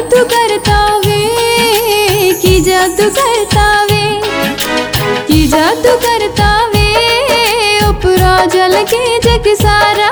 जादू करता वे, की जादू करता वे, की जादू करता वे, उपरा जल के जग सारा।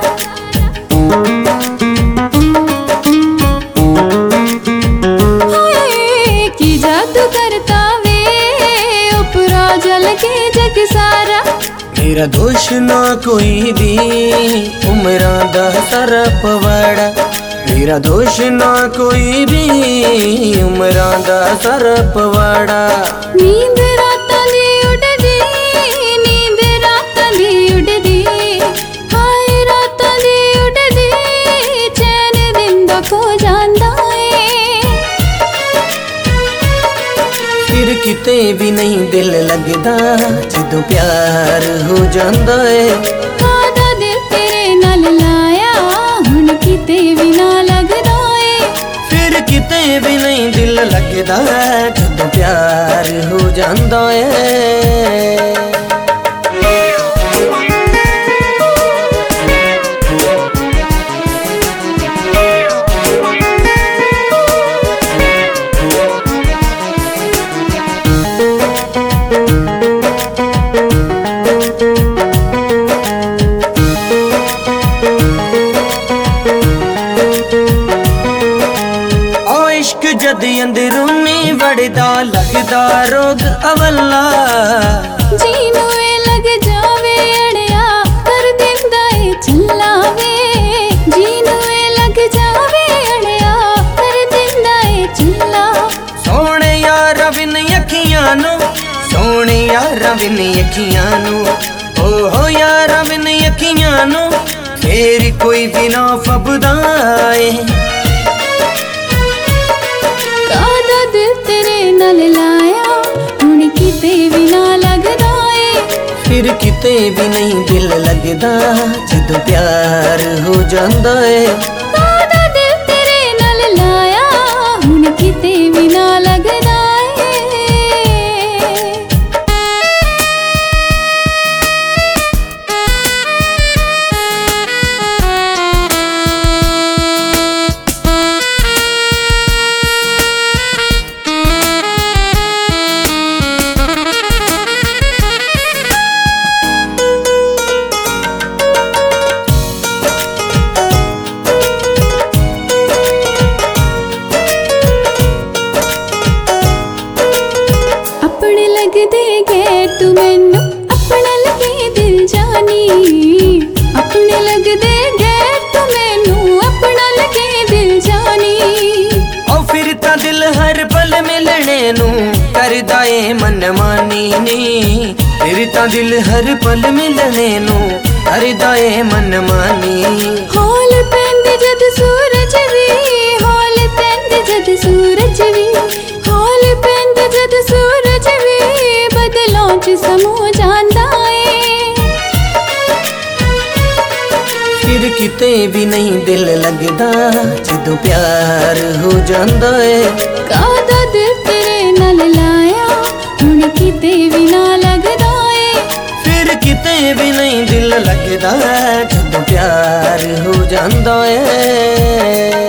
की जादू करता वे, उपरा जल के जग सारा। मेरा दोष ना कोई भी उमरां दा सारा पवाड़ा, मेरा दोष ना कोई भी उमरां दा सारा पवाड़ा। नींद रातां दी उड़दी, नींद रातां दी उड़दी, हाय रातां दी उड़दी, चैन दिन दा खो जांदा ए। फिर किते भी नहीं दिल लगदा जदों प्यार हो जांदा है। कादा दिल तेरे नाल लाया हुण किते भी ना लगदा ए। फिर किते भी नहीं दिल लगदा जदों प्यार हो जांदा है। जद अंदरूनी वड़दा लगदा रोग अवला, जीनू ए लग जावे अड़िया कर दिंदा ए चिल्लावे। जीनू ए लग जावे अड़िया कर दिंदा ए चिल्ला। सोने यार बिन अखियां नू, सोने यार बिन अखियां नू, ओ यार बिन अखियां नू फेर कोई भी ना फबदा ए। कादा दिल तेरे नाल लाया हुण किते भी ना लगदा ए। फिर किते भी नहीं दिल लगदा जदों प्यार हो जांदा है। कादा दिल तेरे नाल लाया हुण किते भी ना लगदा ए। लगदे गए तू मैनू अपना लगे दिल जानी, अपने लगदे गए तू मैनू अपना लगे दिल जानी। ओ फिर ता दिल हर पल मिलने नू करदा ए मनमानी नी, फिर ता दिल हर पल मिलने नू करदा ए मनमानी। हौल पैंदे जद सूरज भी, हौल पैंदे जद सूरज भी, हौल पैंदे जद सूरज भी, बदलों च समो जांदा ए। फिर किते भी नहीं दिल लगदा जदों प्यार हो जांदा है। कादा दिल तेरे नाल लाया हुण किते भी ना लगदा ए। फिर किते भी नहीं दिल लगदा जदों प्यार हो जांदा है।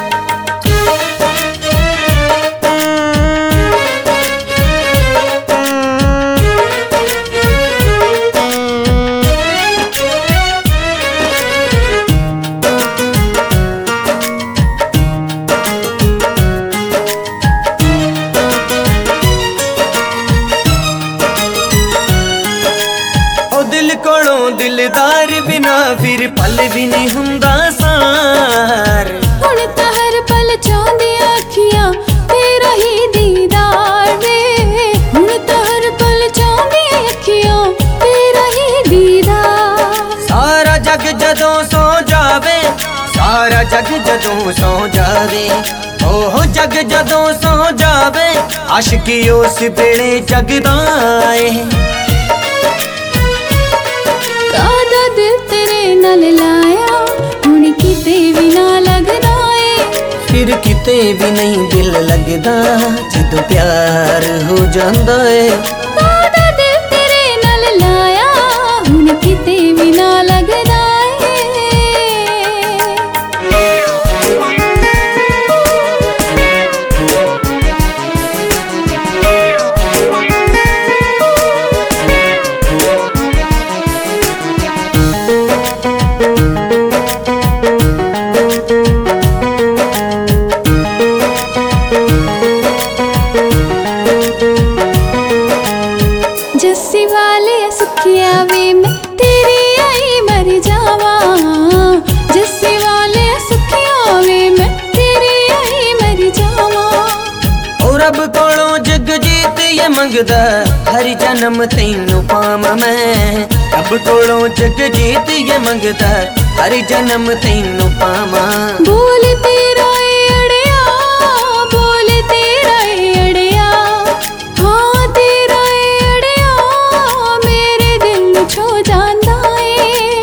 दिल कोलों दिलदार बिना फिर पल भी नहीं हुंदा सार। हुण तां हर पल चाहदी अखियां तेरा ही दीदार वे। हुण तां हर पल चाहदी अखियां तेरा ही दीदार। सारा जग जदों सो जावे, सारा जग जदों सो जावे, ओह जग जदों सो जावे, आशिकी उस वेले जगदा ए। कादा दिल तेरे नाल लाया हुण किते भी ना लगदा ए। फिर किते भी नहीं दिल लगदा जदों प्यार हो जांदा है। कादा दिल तेरे नाल लाया हुण किते भी ना लगदा ए। रब कोलों जगजीत ये मंगदा हर जन्म तैनू पावां मैं रब कोलों जगजीत ये मंगदा हर जन्म तैनू पावां बोल तेरा अड़िया बोल तेरा अड़िया हाँ तेरा अड़िया मेरे दिल नू छो जांदा है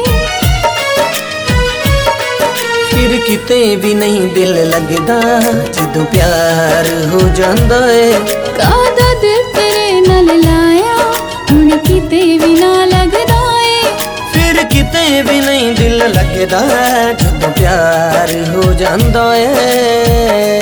फिर किते भी नहीं दिल लगदा जदों प्यार हो जांदा है कादा दिल तेरे नाल लाया हुण किते भी ना लगदा है फिर किते भी नहीं दिल लगदा जदों प्यार हो जांदा है।